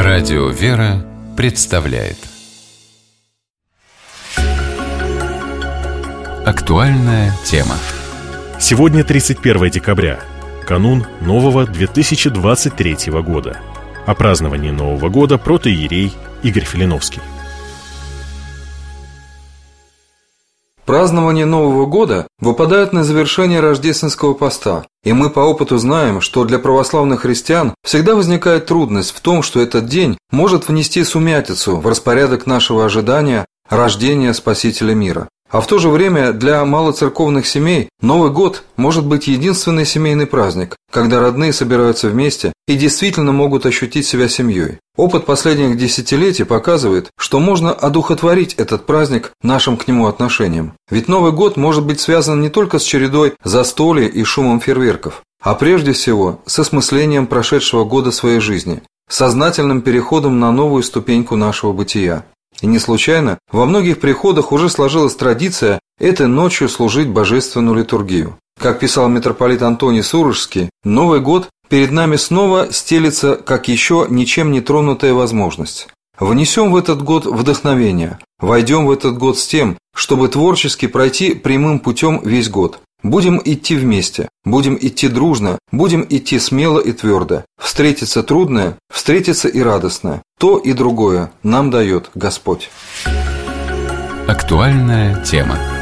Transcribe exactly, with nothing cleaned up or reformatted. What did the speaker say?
Радио «Вера» представляет актуальная тема. Сегодня тридцать первое декабря, канун нового две тысячи двадцать третьего года. О праздновании Нового года протоиерей Игорь Филиновский. Празднование Нового года выпадает на завершение рождественского поста, и мы по опыту знаем, что для православных христиан всегда возникает трудность в том, что этот день может внести сумятицу в распорядок нашего ожидания рождения Спасителя мира. А в то же время для малоцерковных семей Новый год может быть единственный семейный праздник, когда родные собираются вместе и действительно могут ощутить себя семьей. Опыт последних десятилетий показывает, что можно одухотворить этот праздник нашим к нему отношением. Ведь Новый год может быть связан не только с чередой застолий и шумом фейерверков, а прежде всего с осмыслением прошедшего года своей жизни, сознательным переходом на новую ступеньку нашего бытия. И не случайно во многих приходах уже сложилась традиция этой ночью служить божественную литургию. Как писал митрополит Антоний Сурожский, Новый год перед нами снова стелится как еще ничем не тронутая возможность. Внесем в этот год вдохновение, войдем в этот год с тем, чтобы творчески пройти прямым путем весь год. Будем идти вместе, будем идти дружно, будем идти смело и твердо. Встретится трудное, встретится и радостное. То и другое нам дает Господь. Актуальная тема.